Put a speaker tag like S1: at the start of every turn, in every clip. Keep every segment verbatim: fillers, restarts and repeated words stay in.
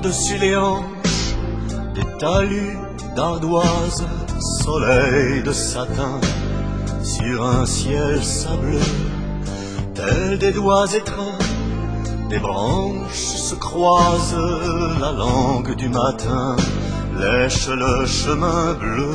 S1: par-dessus les hanches, des talus d'ardoise, soleil de satin, sur un ciel sableux, tels des doigts étreints, des branches se croisent, la langue du matin lèche le chemin bleu.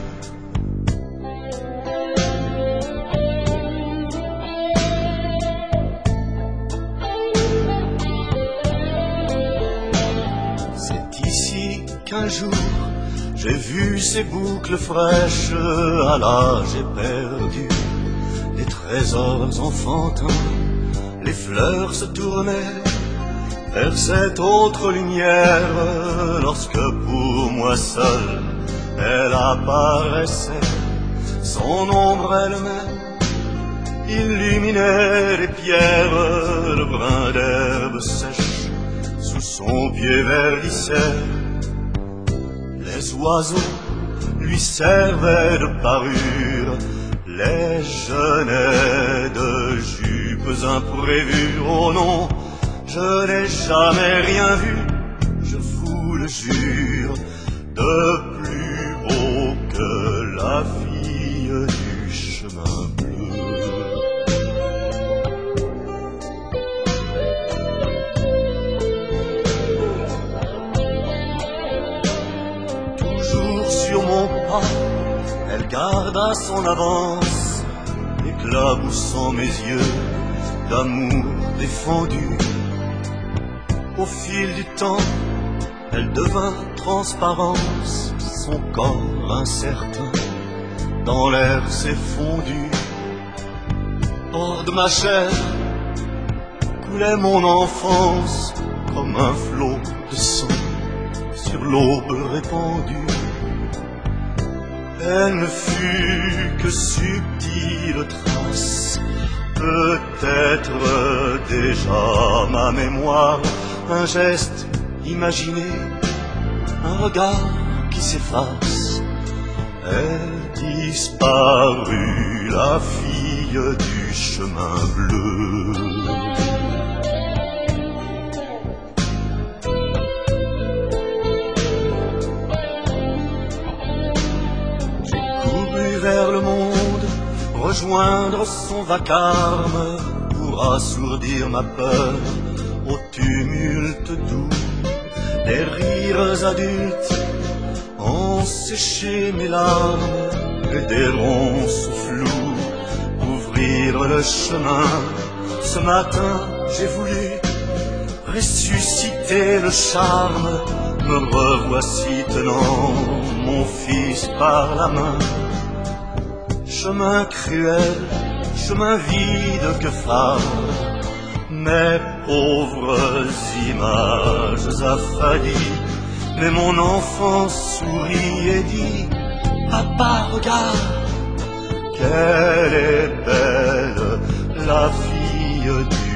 S1: C'est ici qu'un jour j'ai vu ces boucles fraîches à l'âge éperdu, les trésors enfantins, les fleurs se tournaient vers cette autre lumière, lorsque pour moi seul elle apparaissait, son ombre elle-même illuminait les pierres, le brin d'herbe sèche sous son pied verdissait. Les oiseaux lui servaient de parure, les genêts de jupes imprévues. Oh non, je n'ai jamais rien vu, je vous le jure, de plus beau que la fille du chemin bleu. Toujours sur mon pas, elle garda son avance, éclaboussant mes yeux d'amour défendu. Au fil du temps, elle devint transparence, son corps incertain dans l'air s'est fondu. Hors de ma chair coulait mon enfance comme un flot de sang sur l'aube répandue. Elle ne fut que subtile trace, peut-être déjà ma mémoire, un geste imaginé, un regard qui s'efface. Elle disparut, la fille du chemin bleu. J'ai couru vers le monde, rejoindre son vacarme, pour assourdir ma peur au tumulte doux des rires adultes ont séché mes larmes, et des ronces flous ouvrir le chemin. Ce matin j'ai voulu ressusciter le charme, me revoici tenant mon fils par la main. Chemin cruel, chemin vide que phare, mes pauvres images affadies, mais mon enfant sourit et dit: papa, regarde, qu'elle est belle, la fille du